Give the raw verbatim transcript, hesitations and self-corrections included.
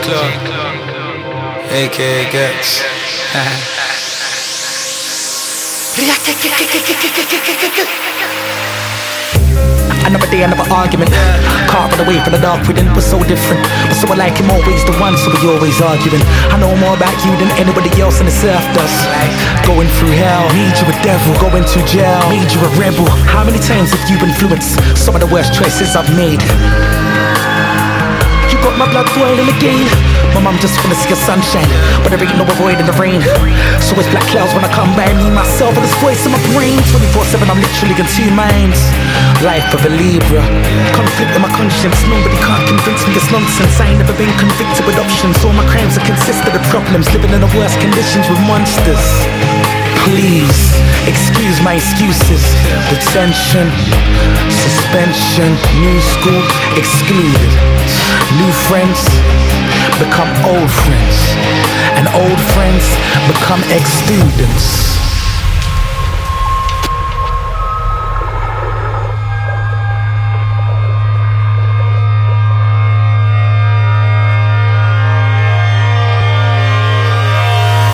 Clark, aka Gex. Another day, another argument. Can't run away from the dark within. We're so different, but so I like him always the one, so we always arguing. I know more about you than anybody else on this earth does. Going through hell, made you a devil. Going to jail, made you a rebel. How many times have you influenced some of the worst choices I've made? You got my blood boiling again. My mum just wanna see a sunshine, but there ain't no avoiding the rain. So it's black clouds when I come by me, myself, and this voice in my brain. Twenty-four seven, I'm literally in two minds. Life of a Libra, conflict in my conscience. Nobody can't convince me it's nonsense. I ain't never been convicted with options. All my crimes are consistent of problems. Living in the worst conditions with monsters. Please, excuse my excuses. Detention, suspension, new school excluded. New friends become old friends, and old friends become ex-students.